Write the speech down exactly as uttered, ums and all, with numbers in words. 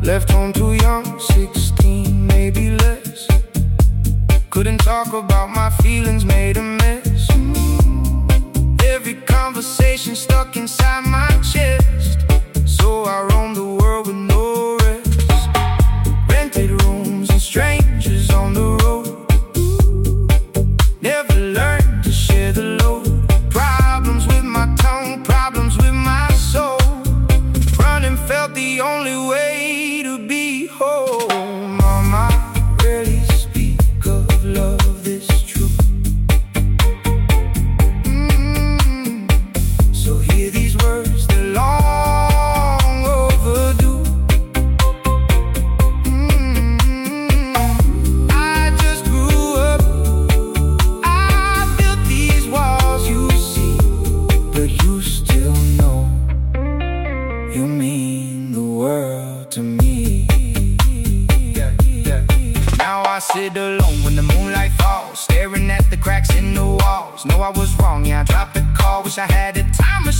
Left home too young, sixteen, maybe less. Couldn't talk about my feelings, made a mess. Every conversation stuck inside my chest. So I roamed the world with no rest. Rented rooms and strangers on the road. Never learned to share the load. Problems with my tongue, problems with my soul. Running felt the only way to be home. Mama, really speak of love this true. mm. So hear these words, they're long overdue. mm. I just grew up, I built these walls you see, but you still know you mean the world to me. Yeah, yeah. Now I sit alone when the moonlight falls, staring at the cracks in the walls. Know I was wrong, yeah, I dropped the call. Wish I had a time machine